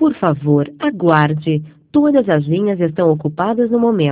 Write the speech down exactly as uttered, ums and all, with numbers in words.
Por favor, aguarde. Todas as linhas estão ocupadas no momento.